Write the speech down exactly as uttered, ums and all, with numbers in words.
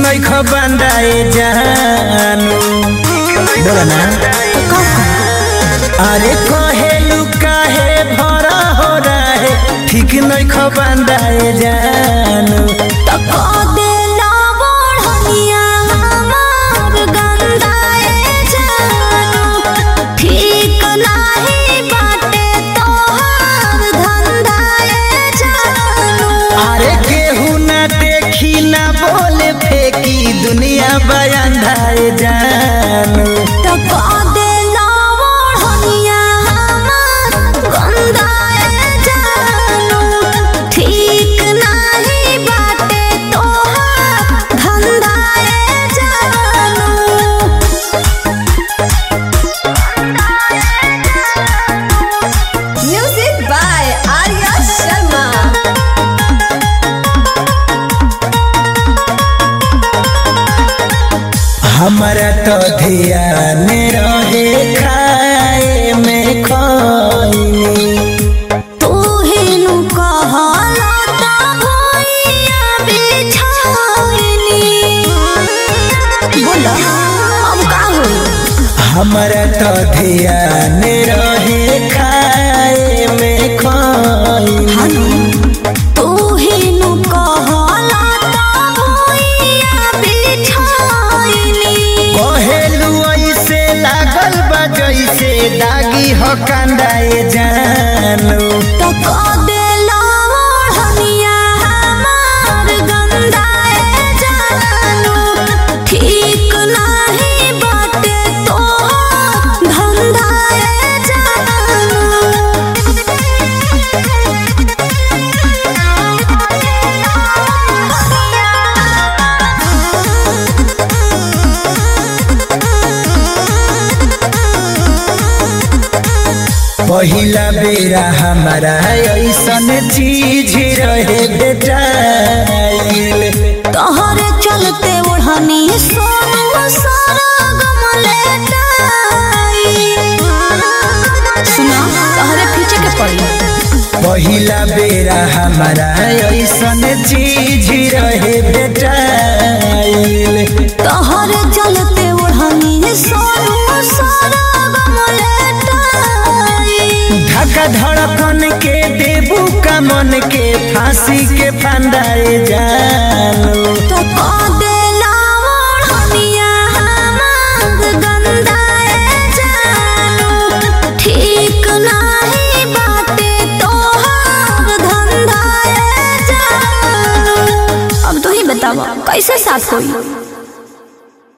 नहीं खबंदाए जानू बोला ना अरे कहेलू काहे भरा हो रहे ठीक नहीं खबंदाए जानू तो दे ला बढ़निया हमार गंदाए जानू ठीक नहीं बाटे तोहार धंधाए जानू। अरे केहू ना देखी ना बोले फेंकी दुनिया बयांधाए जानू तो दे ला बढ़निया हमार गंदाए जानू ठीक नहीं बाटे तोहार धंधाए जानू। Music by Arya Sharma। हमारा तो ध्यान रहे खाए में खोइनी तू ही नु कहला ता भइया बिछाइनी बोला अब का होई। हमारा तो ध्यान रहे खाए में खोइनी तू ही नु कहला ता भइया बिछाइनी कहेलू ऐसे लागल बा जैसे दागी हो कंदाए जानू तो दे ला बढ़निया हमार गंदाए जानू ठीक नहीं बाटे तोहार धंधाए पहिला बेरा हमारा ऐसन चीज रहे बेटाइल तोहरे चलते ओढ़नी सोनू सारा गमलेटाई सुना तोहरे पीछे के पड़ी पहिला बेरा हमारा ऐसन चीज रहे बेटाइल तोहरे चलते ओढ़नी सोनू सारा गमलेटाई धक्का धड़कन के देबू का मन के फांसी के फंदाए जानू तो दे ला बढ़निया हमार गंदाए जानू ठीक नहीं बाटे तोहार धंधाए जानू। अब तू ही बतावा कैसे साथ होई।